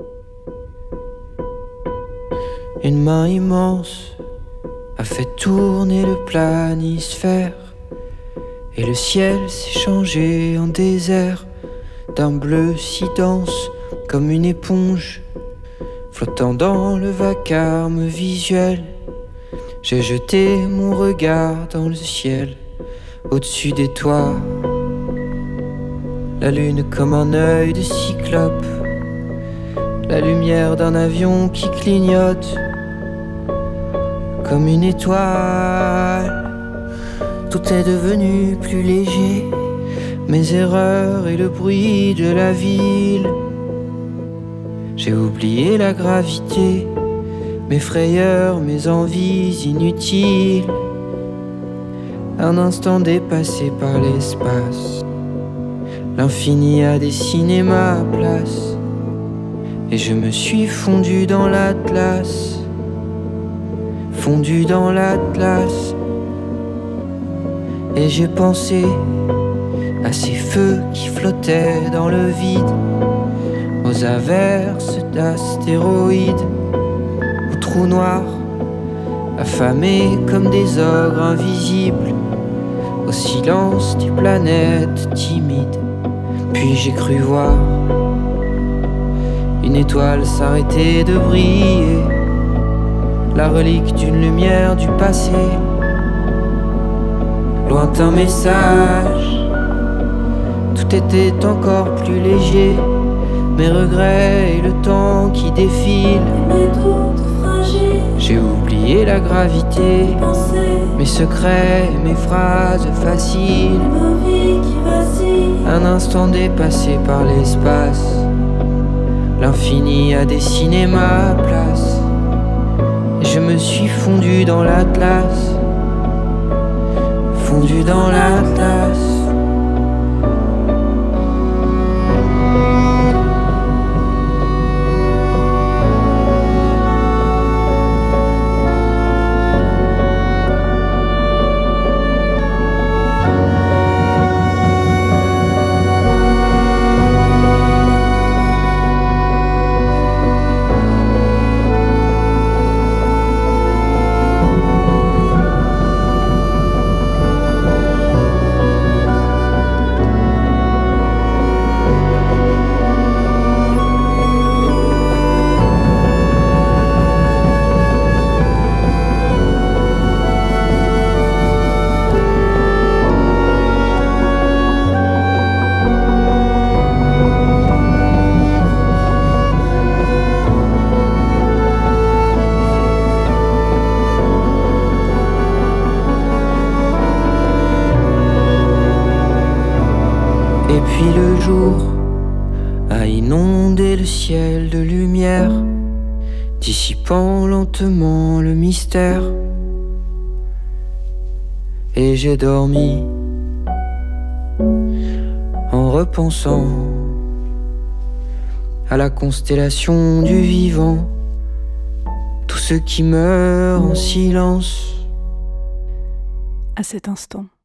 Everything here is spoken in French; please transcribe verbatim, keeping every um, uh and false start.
Une main immense a fait tourner le planisphère, et le ciel s'est changé en désert, d'un bleu si dense comme une éponge, flottant dans le vacarme visuel. J'ai jeté mon regard dans le ciel, au-dessus des toits, la lune comme un œil de cyclope, la lumière d'un avion qui clignote comme une étoile. Tout est devenu plus léger, mes erreurs et le bruit de la ville. J'ai oublié la gravité, mes frayeurs, mes envies inutiles. Un instant dépassé par l'espace, l'infini a dessiné ma place, et je me suis fondu dans l'atlas, fondu dans l'atlas. Et j'ai pensé à ces feux qui flottaient dans le vide, aux averses d'astéroïdes, aux trous noirs affamés comme des ogres invisibles, au silence des planètes timides. Puis j'ai cru voir une étoile s'arrêter de briller, la relique d'une lumière du passé. Lointain message, tout était encore plus léger, mes regrets et le temps qui défile. J'ai oublié la gravité, mes secrets, mes phrases faciles. Un instant dépassé par l'espace, l'infini a dessiné ma place, et je me suis fondu dans l'atlas, fondu dans l'atlas. Et puis le jour a inondé le ciel de lumière, dissipant lentement le mystère. Et j'ai dormi en repensant à la constellation du vivant, tous ceux qui meurent en silence. À cet instant,